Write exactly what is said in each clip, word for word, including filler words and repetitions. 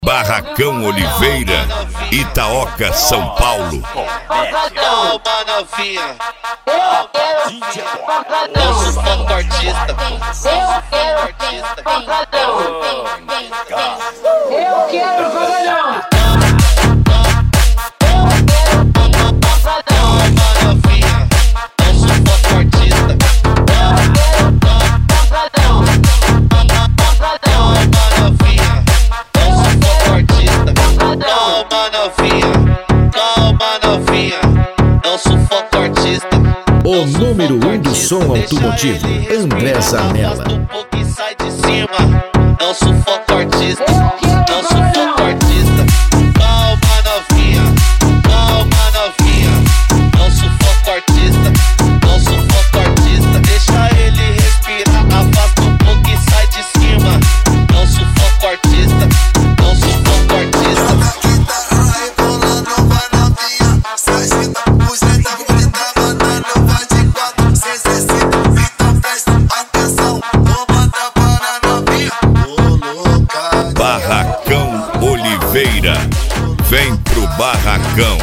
Barracão Oliveira, Itaoca, São Paulo. Calma, novinha. Eu sou foco artista. Eu quero pagodão. O número um do som automotivo, André Zanella. Sai de cima, não sufoco artista, não sufoco artista. Calma, novinha, calma, novinha, não sufoco artista, não sufoco artista. Deixa ele respirar, afasta um pouco e sai de cima, não sufoco artista, não sufoco artista. Barracão Oliveira, vem pro Barracão.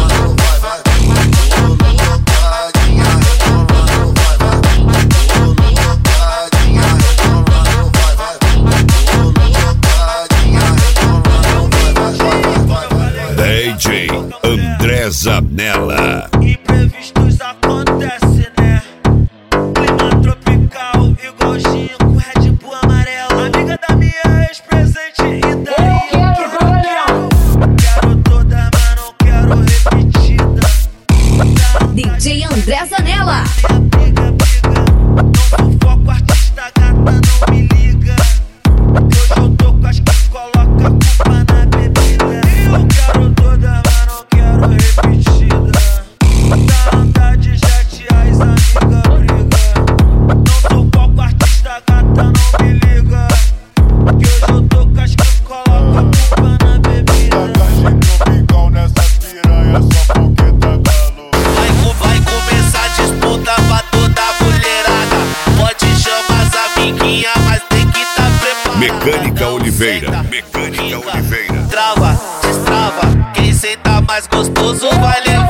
D J André Zanella. Imprevistos acontecem, né? Clima tropical, igual gin com Red Bull amarelo. Amiga da minha ex-presente, e daí eu quero, quero. Quero toda, mas não quero repetida. D J André Zanella. Briga, briga, não sufoco artista, gata, não me liga. Hoje eu tô com as que coloca a culpa na bebida. Eu quero toda, mas não quero repetida. Da andar de jet, as amiga briga. Não sufoco artista, gata, não me liga. Que hoje eu tô com as que coloca a culpa na bebida. Tropical nessa piranha só porque tá calor. Vai, vai começar a disputa pra toda a mulherada. Pode chamar as amiguinhas, mas tem que tá preparado. Mecânica Oliveira, Mecânica Oliveira. Trava, destrava, quem senta mais gostoso vai levar.